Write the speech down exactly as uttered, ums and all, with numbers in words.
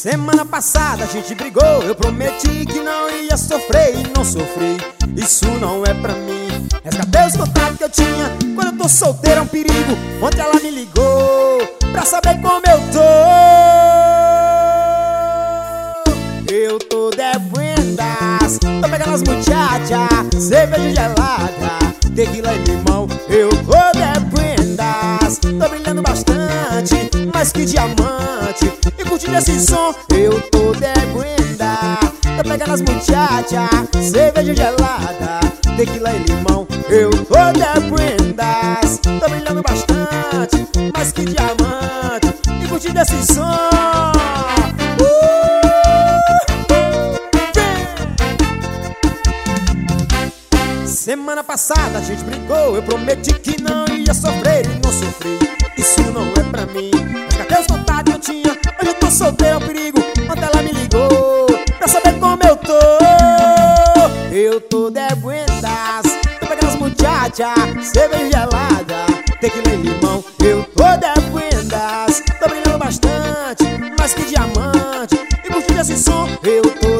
Semana passada a gente brigou, eu prometi que não ia sofrer e não sofri. Isso não é pra mim. Resgatei os contatos que eu tinha. Quando eu tô solteiro é um perigo. Ontem ela me ligou pra saber como eu tô. Eu tô de buenas, tô pegando as muchachas, cerveja gelada, tequila e limão. Eu tô de buenas, tô brilhando bastante, mais que diamante, e curtindo esse som. Eu tô de buenas, tô pegando as muchachas, cerveja gelada, tequila e limão. Eu tô de buenas, tô brilhando bastante, mais que diamante, e curtindo esse som. Semana passada a gente brigou, eu prometi que não ia sofrer e não sofri. Isso não é pra mim. Resgatei os contatos que eu tinha. Hoje eu tô solteiro, é um perigo. Ontem ela me ligou pra saber como eu tô. Eu tô de buenas, tô pegando as muchachas, cerveja gelada, tequila e limão. Eu tô de buenas, tô brilhando bastante, mais que diamante, e curtindo esse som. Eu tô